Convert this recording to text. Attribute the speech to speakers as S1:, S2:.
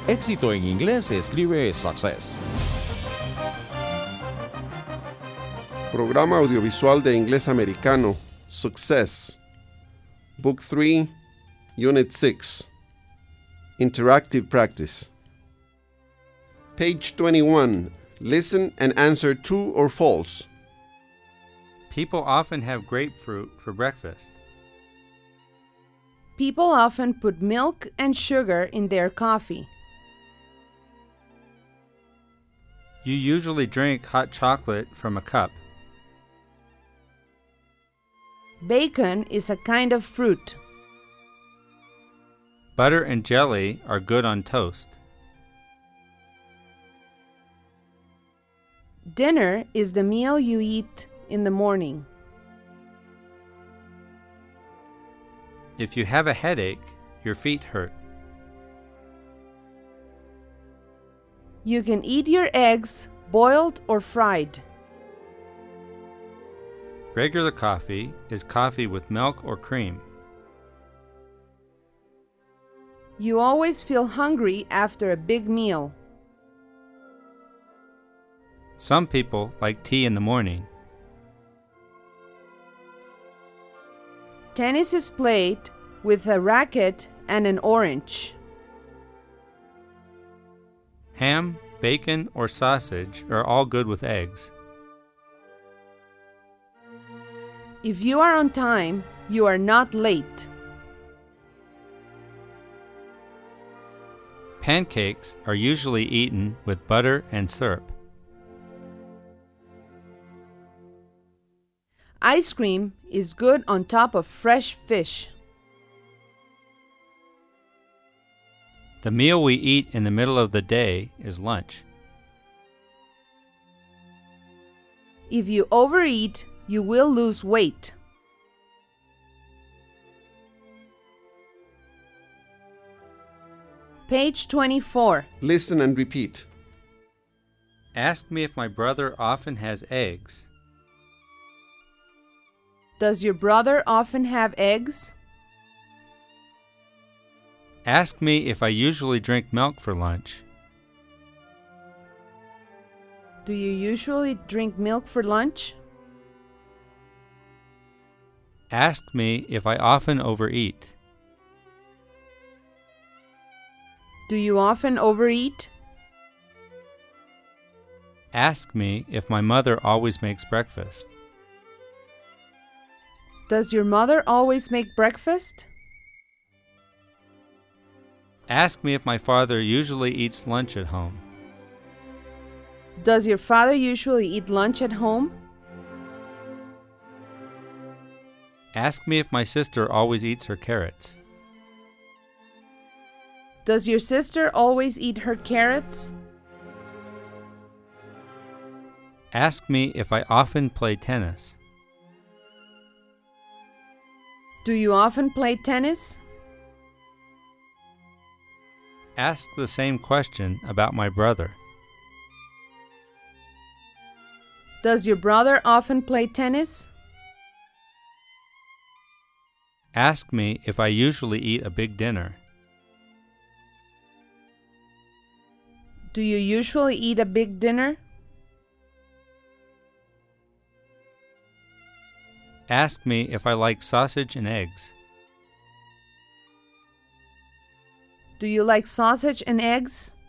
S1: Éxito en inglés se escribe success.
S2: Programa audiovisual de inglés americano, Success. Book 3, Unit 6. Interactive Practice. Page 21. Listen and answer true or false.
S3: People often have grapefruit for breakfast.
S4: People often put milk and sugar in their coffee.
S3: You usually drink hot chocolate from a cup.
S4: Bacon is a kind of fruit.
S3: Butter and jelly are good on toast.
S4: Dinner is the meal you eat in the morning.
S3: If you have a headache, your feet hurt.
S4: You can eat your eggs boiled or fried.
S3: Regular coffee is coffee with milk or cream.
S4: You always feel hungry after a big meal.
S3: Some people like tea in the morning.
S4: Tennis is played with a racket and an orange.
S3: Ham, bacon, or sausage are all good with eggs.
S4: If you are on time, you are not late.
S3: Pancakes are usually eaten with butter and syrup.
S4: Ice cream is good on top of fresh fish.
S3: The meal we eat in the middle of the day is lunch.
S4: If you overeat, you will lose weight. Page 24.
S2: Listen and repeat.
S3: Ask me if my brother often has eggs.
S4: Does your brother often have eggs?
S3: Ask me if I usually drink milk for lunch.
S4: Do you usually drink milk for lunch?
S3: Ask me if I often overeat.
S4: Do you often overeat?
S3: Ask me if my mother always makes breakfast.
S4: Does your mother always make breakfast?
S3: Ask me if my father usually eats lunch at home.
S4: Does your father usually eat lunch at home?
S3: Ask me if my sister always eats her carrots.
S4: Does your sister always eat her carrots?
S3: Ask me if I often play tennis.
S4: Do you often play tennis?
S3: Ask the same question about my brother.
S4: Does your brother often play tennis?
S3: Ask me if I usually eat a big dinner.
S4: Do you usually eat a big dinner?
S3: Ask me if I like sausage and eggs.
S4: Do you like sausage and eggs?